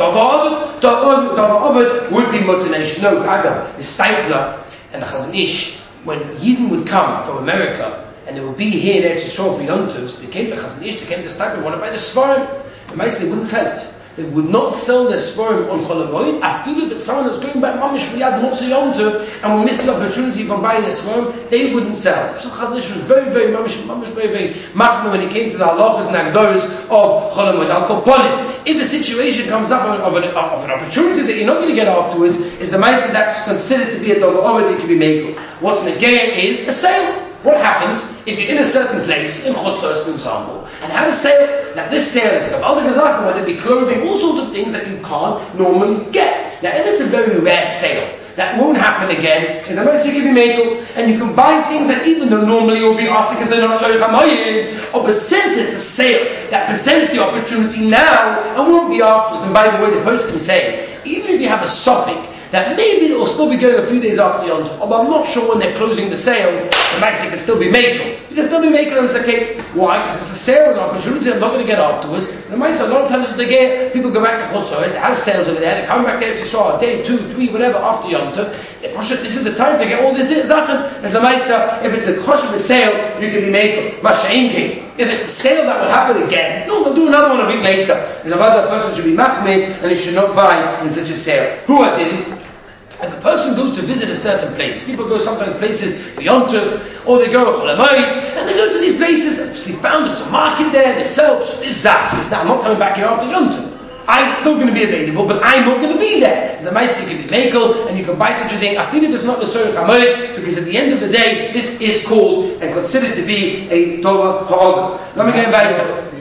Dava would be motivation. No, Aga, the Stipler and the Chazon Ish, when Yidden would come from America and they would be here in Eretz Yisrael for Yom Tovs, they came to Chazon Ish, they came to Stipler, wanted to buy the Svarim. The Meisel, they wouldn't sell it. They would not sell their Svarim on Chol HaMoed. I feel that someone is going back Mamish Miyad Motzi Yom Tov and will miss the opportunity from buying their Svarim, they wouldn't sell. So Chazon Ish was very, very Mamish, very machmir when it came to the halachas and agdoros of Chol HaMoed. Al Koponim. If the situation comes up of an opportunity that you're not going to get afterwards, is the Meisel that's considered to be a Dov Ovid that can be made. What's Negea is a sale. What happens if you're in a certain place, in Chutzos, for example, and have a sale? Now this sale is Gavalda Gazaka, whether it be clothing, all sorts of things that you can't normally get. Now if it's a very rare sale, that won't happen again, is the most you can be made, and you can buy things that even though normally will be asked because they're not showing Chamayim, or but since it's a sale that presents the opportunity now and won't be afterwards. And by the way, the person can say, even if you have a suffix that maybe it will still be going a few days after the Yom Tov, although I'm not sure when they're closing the sale, the maxi can still be makel. You can still be makel in this case. Why? Because it's a sale, an opportunity I'm not going to get afterwards. And the mice, a lot of times they get, people go back to Chutzos, they have sales over there, they come back there to saw a day, 2, 3, whatever after Yom Tov. This is the time to get all this Zachen. As the mice, if it's a kosher sale, you can be makel. Masha'inking. If it's a sale that will happen again, no, they'll do another one a week later. There's another person should be machmir and he should not buy in such a sale. Who I didn't? If a person goes to visit a certain place, people go sometimes places for Yom Tov, or they go to Chol HaMoed, and they go to these places, and they found there's a market there, they sell this, that. Now, I'm not coming back here after Yom Tov. I'm still going to be available, but I'm not going to be there. There's a mice, you can be makel, and you can buy such a thing. I think it is not the Sorech HaMoed, because at the end of the day, this is called and considered to be a Dova Ha'og. Let me get back to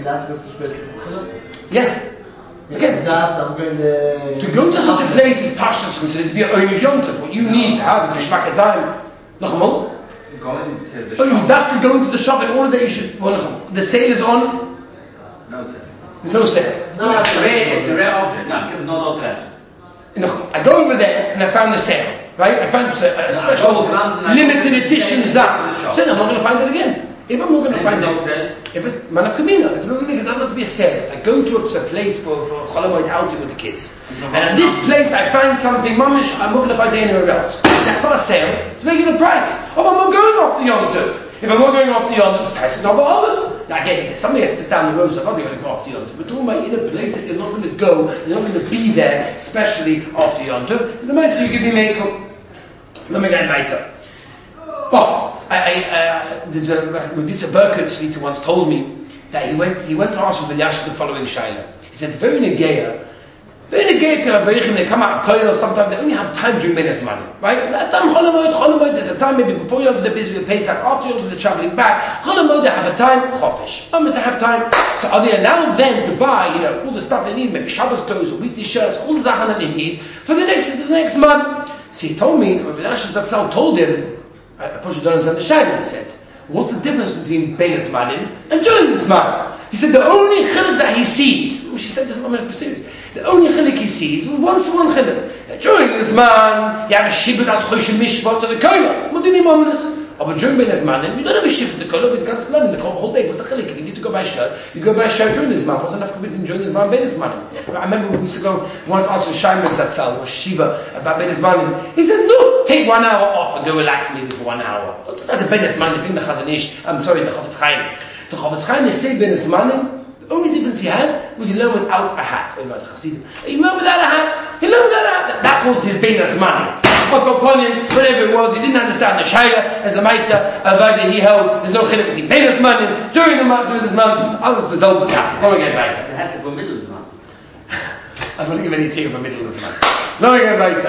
yeah. Again, I'm going to go to such a place is pashtus considered to be only Yom Tov. What you need to have is Mishmak time. Nachamol? Going to the shop. You have to go into the shop in order that you should. The sale is on? No sale. There's no sale. No, it's a rare object. No, not rare. I go over there and I found the sale. Right? I found a special limited edition Zach. So I'm not going to find it again. If I'm not going to find it, if it's man of kamina, it's not to be a sale. I go to a place for Chol HaMoed outing with the kids, and in this place I find something mamish. I'm not going to find it anywhere else. That's not a sale. It's making a price. Oh, I'm not going off the Yom Tov. If I'm not going off the Yom Tov, the price is not bothered. Now again, if somebody has to stand the road, so I'm not going to go off the Yom Tov. But talking about in a place that you're not going to go, you're not going to be there, especially after Yom Tov. It's the most you give me makeup. Let me get later. Oh. There's a Rabbi Berkut Shlita once told me that he went to ask for Vilyash the following shaila. He said it's very negeya to Avrechim. They come out of koyel. Sometimes they only have time during Benes Manim, right? That time Chol HaMoed. At the time maybe before Yom Tov they're busy with Pesach, after Yom Tov they're traveling back. Chol HaMoed they have a time chofish. They have time. So are they allowed then to buy all the stuff they need, maybe Shabbos clothes or weekly shirts, all the zachen that they need for the next month? So he told me, Rabbi Vilyash Zatzal told him. I probably don't understand the Shaila. He said, what's the difference between Bein Zmanim and during the Zman? He said, the only chiluk that he sees, she said this is not serious, the only chiluk he sees was one chiluk. During the Zman, you have a shibud as choshim mishpat to the koila. Mudinim ominous. But during Bein Zmanim, you don't have a shibud to the koila, but you can't learn the whole day. What's the chiluk? If you need to go by shirt, you go by shirt during the Zman. What's enough committing during the Zman, Bein Zmanim? I remember we used to go once ask the Shaimer Zatzal or Shiva about Bein Zmanim. He said, no, take 1 hour off and go relax maybe for 1 hour. That's the Bein Zmanim, bring the Chazon Ish, the Chofetz Chaim. The Chofetz Chaim, they say Bein Zmanim, the only difference he had was he learned without a hat. He learned without a hat. That was his Bein Zmanim. Whatever it was, he didn't understand the Shaila as the Maisa Avada he held. There's no chiluk between Bein Zmanim during the month, during this month, alles the Zolba Kaf. Let me get back. They had to go middle Zman. I don't give any tea for middle of this month. Let me get back.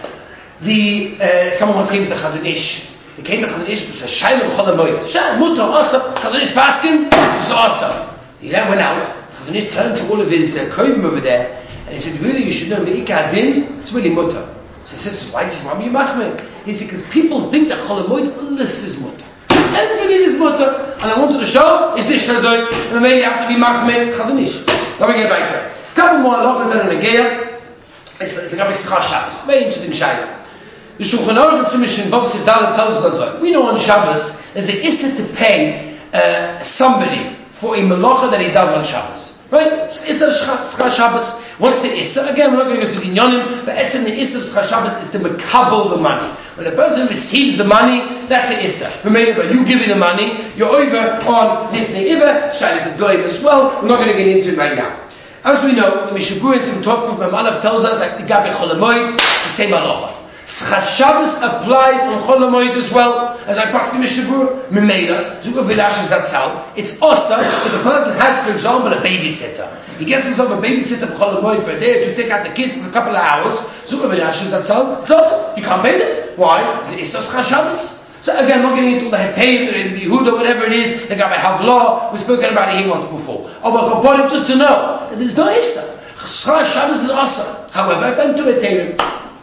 Someone once came to the Chazon Ish. They came to the Chazon Ish and said, Shaila Chol HaMoed. Shaila Mutter Asa. Chazon Ish Paskin. This is Asa. He then went out. Chazon Ish turned to all of his koivim over there and he said, really, you should know Me'ika Adin. It's really Mutter. So he says, why does Mami Machmeh? He said, because people think that Chol HaMoed, this is Mutter. Everything is Mutter. And I wanted to show, is this Shazoi? And maybe you have to be Machmeh. Chazon Ish. Let me get back to it. Couple more halachas that are negeya. It's like a Schar Shabbos. Very interesting shaila. The Shulchan Aruch Tzimish in Vav Sif Dalet tells us as well. We know on Shabbos there's an issa to pay somebody for a melacha that he does on Shabbos. Right? It's a Schar Shabbos. What's the Issa? Again, we're not going to go through the Inyanim, but the Issa of Schar Shabbos is to makabel the money. When a person receives the money, that's the Issa. Remember, you give me the money, you're over on Nifnei Iva, Shailas of Goyim as well. We're not going to get into it right now. As we know, the Mishnah Berurah in Tovkuf Memalav tells us that the Gabi Cholamoid, the same halacha. Schar Shabbos applies on Cholamoid as well, as I pass the Mishnah Berurah. Memela, Zuka Vidash Zatzal. It's also if the person has, for example, a babysitter. He gets himself a babysitter for Cholamoid for a day or two, take out the kids for a couple of hours. Zuka Vidash Zatzal. It's also, you can't pay them. Why? It's a Schar Shabbos. So again, not getting into the Hetayim, the Yehuda, whatever it is, the Gabi Havlah, we've spoken about it here once before. Just to know that there's no Issa. Schar Shabbos is awesome. However, if I'm to Hetayim,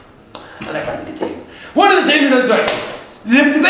I like having Hetayim. One of the Hetayim is right. The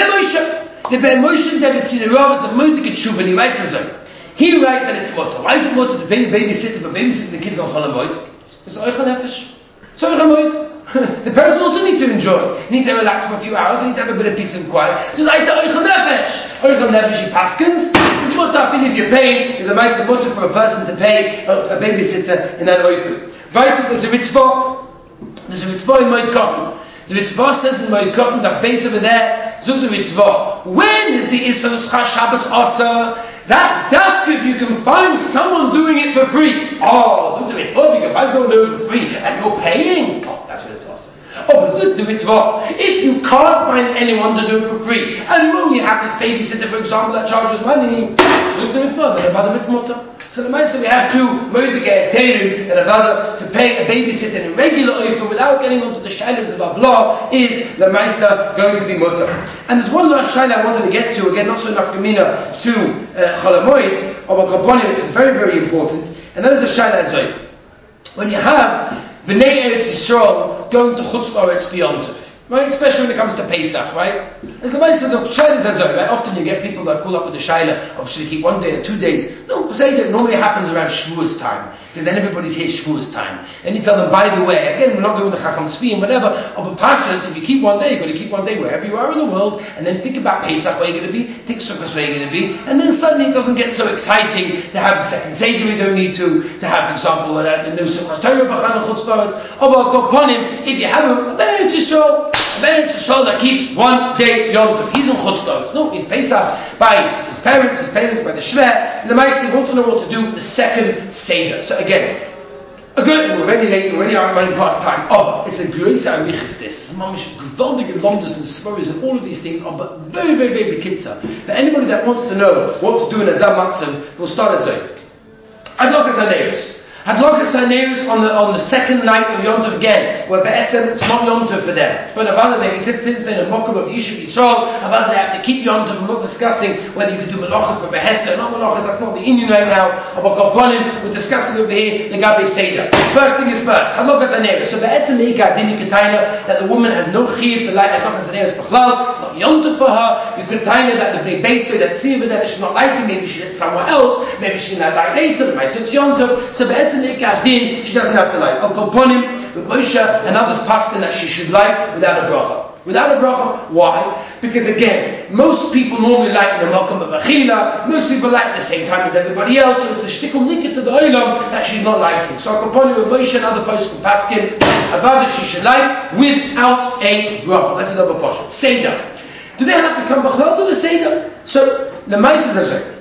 Ben Moshe David Sinarov is a Moedik Tshuva, and he writes as well. He writes that it's Motor. Why is it Motor to babysit, but babysitting the kids on Chol HaMoed? It's Oicha Nefesh. It's Oicha Moed. The parents also need to enjoy. They need to relax for a few hours. They need to have a bit of peace and quiet. Just I say Oichel Nefesh. Oichel Nefesh, he paskins. This is what's happening if you're paying. There's a nice motive for a person to pay a babysitter in that Oichel. Right, there's a mitzvah. There's a mitzvah in Moed Katan. The mitzvah says in Moed Katan, that base over there, zug the mitzvah. When is the Issa Schar Shabbos Asa? That's if you can find someone doing it for free. Oh, zug the mitzvah, if you can find someone doing it for free and you're paying. Oh, that's what it's Asa. Oh, but zug the mitzvah. If you can't find anyone to do it for free, and you only have this babysitter, for example, that charges money, zug the mitzvah, then about the mitzvah. So the Maisa, we have two Moedik Terim and Avada to pay a babysitter in a regular oifer without getting onto the shailas of Avlah is the Maisa going to be mutter. And there's one last shaila I wanted to get to, again not so nafkamina to Chol HaMoed, of a Kabbalah, which is very, very important, and that is a shaila as when you have Bnei Eretz Yisrael going to Chutz La'aretz for Yom Tov. Right? Especially when it comes to Pesach, right? As the Maisa, the Shaila says, right? Often you get people that call up with the Shaila of should they keep 1 day or 2 days. No, say that normally happens around Shavuos time, because then everybody's here Shavuos time. And you tell them, by the way, again, we're not doing the Chacham Tzvi and whatever, of a pastures, if you keep 1 day, you've got to keep 1 day wherever you are in the world, and then think about Pesach, where you're going to be, think Sukkot, where you're going to be, and then suddenly it doesn't get so exciting to have the second Seder, we don't need to have, for example, the new Sukkot Torah, B'chan Chutz La'aretz, of a Koponim, if you have a Ben Eretz Yisrael, that keeps 1 day Yom Tov. He's in Chutz La'aretz. No, he's Pesach by his parents, by the Shver, and the Maisa wants to know what to do with the second Seder. So again, we're already late, we're already running past time. Oh, it's a Groisa Arichis this. It's mamish gewaldige Lomdus and Svaris and all of these things are but very, very, very bekitza. For anybody that wants to know what to do in a Zam Matzav, we'll start as a Adlokas Haneris. Hadlokas Haneris on the second night of Yom Tov again, where Be'etzem, it's not Yom Tov for them. But Avada, they can sit in a mokum of Yishuv Yisrael, Avada, they have to keep Yom Tov. I'm not discussing whether you can do Melachas for Behesa or not Melachas, that's not the Indian right now, of a Koponim, we're discussing over here, the Gabi Seder. First thing is first, Hadlokas Haneris. So Be'etzem Meika Dini Kataina, that the woman has no chiv to light Hadlokas Haneris B'chlal, it's not Yom Tov for her, you could Taina that the base that Siva that she's not lighting, maybe she lit somewhere else, maybe she can light later, the Maisa Yom Tov, so Be'etzem Din, she doesn't have to light. Al Koponim, with Moshe and others paskin that she should light without a bracha. Without a bracha, why? Because again, most people normally light in the Malkum of Achila, most people light at the same time as everybody else, so it's a shtickle nikit to the Olam that she's not lighting. So Al Koponim with Moshe and other poskim paskin, Avada she should light without a bracha. That's another portion. Seder. Do they have to come b'chlal to the Seder? So the Maisa says,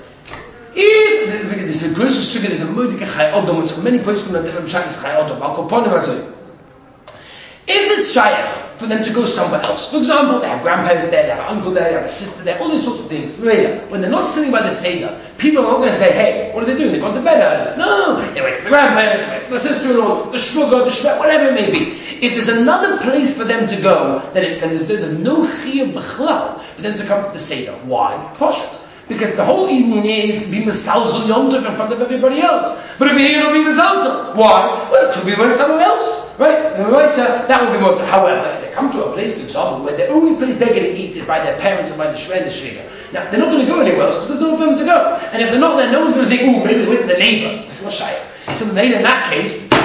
if there's a gross sugar, there's a moedik Chai Odom, which many places have different shaykhs Chai Odom. Al Koponim Azoi. If it's shaykh for them to go somewhere else, for example, they have grandparents there, they have an uncle there, they have a sister there, all these sorts of things. When they're not sitting by the Seder, people are not going to say, "Hey, what are they doing? They've gone to bed early." No, they went to the grandparents, they went to the sister-in-law, the shmuga, the shvet, whatever it may be. If there's another place for them to go, then there's no chiyuv b'chlal for them to come to the Seder. Why? Poshet. Because the whole evening is be Mesalzel Yom Tov in front of everybody else. But if you're here, it'll be Mesalzel. Why? Well, it could be when somewhere else. Right? And that would be more. However, if they come to a place, for example, where the only place they're going to eat is by their parents or by the Shver and the Shriga. Now, they're not going to go anywhere else because there's no for them to go. And if they're not there, no one's going to think, oh, maybe they went to the neighbor. It's not shaykh. So maybe in that case,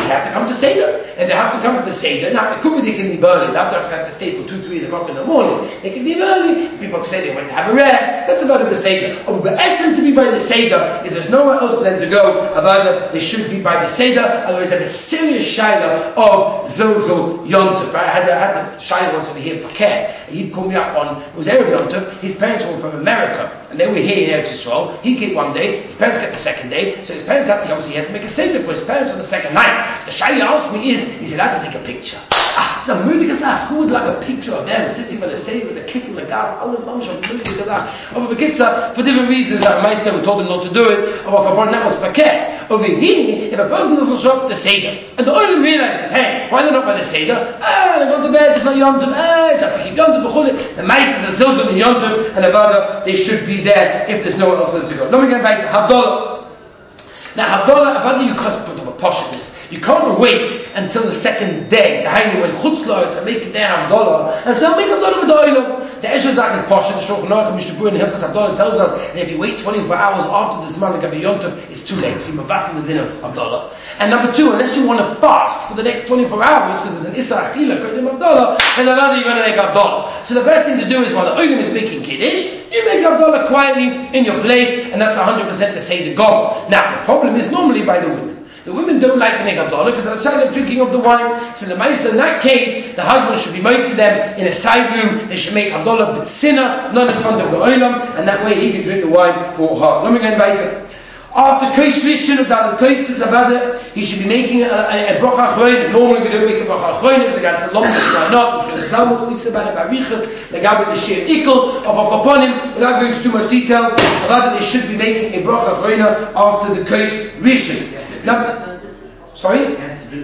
they have to come to Seder. And they have to come to the Seder. Now, it could be they can leave early. They have to stay till 2, 3 o'clock in the morning. They can leave early. People say they went to have a rest. That's about the Seder. Or but them to be by the Seder, if there's nowhere else for them to go, about it, they should be by the Seder. Otherwise, they have a serious shaila of Zilzul Yontif. I had a shaila once over here for Ket. He'd call me up on, it was Erev Yontif. His parents were from America. And they were here in Eretz Yisrael. He came one day. His parents came the second day. So his parents had to make a Seder for his parents on the second night. The shaila asked me he said, I have to take a picture. It's a moody gazach. Who would like a picture of them sitting by the Seder with the kick in the garden? All the mums are moody gazach. Over Bekitza, for different reasons, my son told him not to do it. Or that was paket. Over here, if a person doesn't show up to the Seder, and the oil realizes, hey, why they're not by the Seder? They go to bed, it's not Yom Tov, you have to keep Yom Tov, the mice is the Zilzul in Yom Tov, and about they should be there if there's nowhere else for them to go. Let me get back to Havdalah. Now, Havdalah, you can't put up a posh of this. You can't wait until the second day, the Hainu, when Chutz La'aretz are making their Havdalah, and so I'll make Havdalah with the Oilam. The Esher Zach is posh, the Shulchan Aruch, Mishnah Berurah, and Hilchos Havdalah tells us that if you wait 24 hours after this Zman Gabi Yom Tov, it's too late, so you're battling the din of Havdalah. And number 2, unless you want to fast for the next 24 hours, because there's an Issa Achila, Kodim Havdalah, then rather you're going to make Havdalah. So the best thing to do is while the Oilam is making Kiddush, you make Havdalah quietly in your place, and that's 100% the Seder Gomel. Now, the problem is normally by the women. The women don't like to make Havdalah because they're tired of drinking of the wine. So in that case, the husband should be made to them in a side room. They should make Havdalah b'tzina, not in front of the Olam, and that way he can drink the wine for her. Let me go weiter. After Kosh Rishon of the Kosh's Avada, he should be making a bracha achroina. Normally we don't make a bracha achroina, the ganze Lomba, why not? The Zalman speaks about it, Barichas, the Gabi, the Sheir Ikel, of Akaponim, without going into too much detail. Avada, they should be making a bracha achroina after the Kosh Rishon. Now, sorry?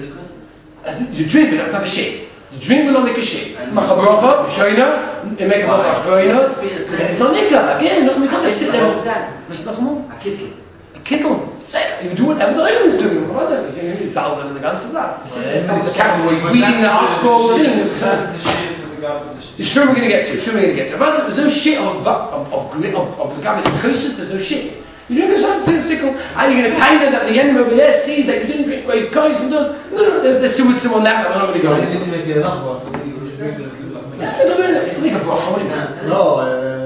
You drink, but not have a Sheir. The drink will not make a Sheir. Macha bracha, Rishoina, you make a bracha achroina, it's not Nikah. Again, we can't just sit there. What's it? A kittel. You do whatever the Olam is doing. You can use salsa and the ganze Tag. It's a camel where you're weeding the article things. It's sure we're going to get to. But there's no shit of the Gabi Koshis, there's no shit. You drink a statistical. Are you going to time it at the end over there, see that you didn't drink great Kosh and those? No, there's too much on that. I'm not going to go into it. It's make a bracha. No,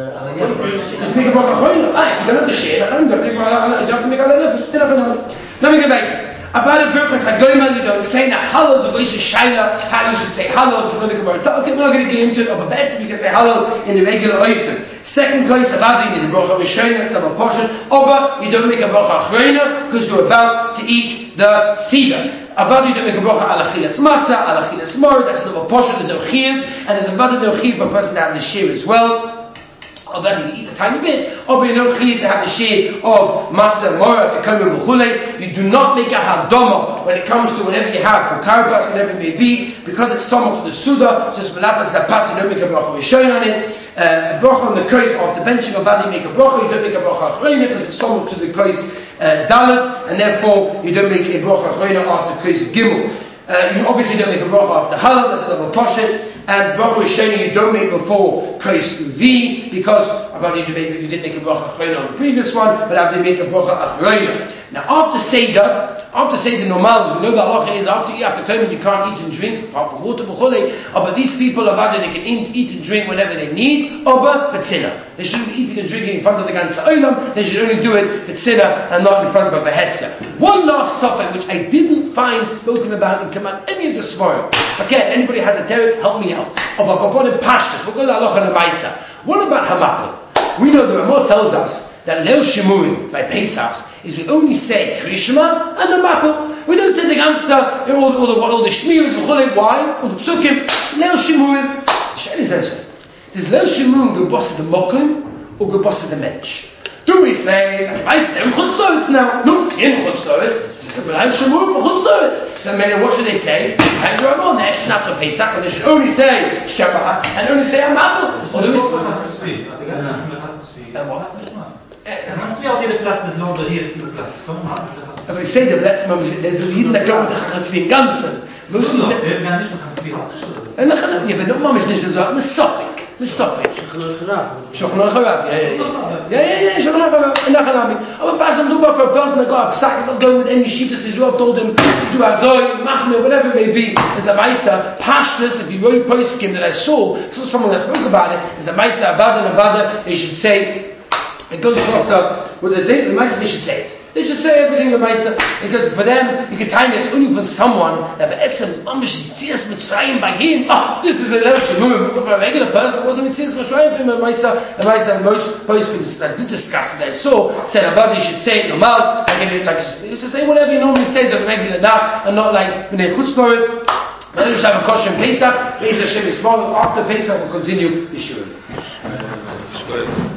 it's make a bracha. If you don't have the share, you don't have to make a level. Let me go back. About a Birchas HaGoyma, you don't say that Hallel is a voice of Shaila, how you should say Hallel, we're not going to get into it, but better you can say Hallel in the regular oifen. Second place, about the bracha Rishona, the portion, or you don't make a bracha Achrona because you're about to eat the Seder. Avadi don't make a bracha al achilas matzah, al achilas mor, that's another portion, there's no chiyuv, and there's avadi no chiyuv for a person to have the shear as well. Although you eat a tiny bit, or you no chiyuv to have the shear of matzah, mor, if you come in v'chulei. You do not make a hadama when it comes to whatever you have, for karpas, whatever it may be, because it's somewhat to the suda, so it's malapas that pass, you don't make a bracha rishon on it. A bracha on the kois after benching of body, make a bracha, you don't make a bracha achrona because it's somewhat to the kois dalet, and therefore you don't make a bracha achrona after kois gimel. You obviously don't make a bracha after halal, that's another poshet. And bracha rishona you don't make before kois v, because you didn't make a bracha achrona on the previous one, but after you make a bracha achrona. Now after Seder normal, we know the halacha is after you have to come and you can't eat and drink, apart from water, but these people are they can eat and drink whenever they need, but tzina. They shouldn't be eating and drinking in front of the ganze olam, they should only do it tzina and not in front of a hesya. One last suffix which I didn't find spoken about in Kamat any of the Svarim. Again, anybody has a teretz, help me out. We'll go to the halacha and the Maisa. What about Hamapel? We know the Ramah tells us that Leil Shemurim by Pesach is we only say Krishma and the Mapel. We don't say the Gansa, all the Shmiras, why? All the Psukim. Leil Shemurim. Shani says, does Leil Shemurim go boss of the Mokum or go boss of the Mensch? Do we say that they're in Chutzlaritz now? No, in Chutzlaritz. This is the Leil Shemurim for Chutzlaritz. So what should they say? And the Ramah, they should not to Pesach, and they should only say Shema and only say Amapel. Or do we say? And what? As we say, there's a Yidden that go with the Chatzvi in Gansen. Yeah, but not Mamish Nish is a Sophic. L'safek. Shulchan Aruch Rav. Yeah, Shulchan Aruch Rav. I'm a person who for a person that got a psak, not going with any sheet that his Rav told him to do Azoi, Machmir, whatever it may be, is the Maisa, Pashtas, if you wrote Poskim that I saw someone that spoke about it, is the Maisa Abada, they should say, it goes across with the Zayt, the Maisa, they should say it. They should say everything the Maisa, because for them, you can time it only from someone that Be'etzem is Mamish Yitzias Mitzrayim by him. This is a level Shemum. For a regular person, it wasn't Yitzias Mitzrayim for him, the Maisa, most postscripts that did discuss that. So, said Abadi should say it normal, like you should say whatever he normally says on a regular now, and not like B'nei Chutznoritz. Then we should have a kosher Pesach. Pesach Hashem is small. After Pesach, we'll continue Yeshua.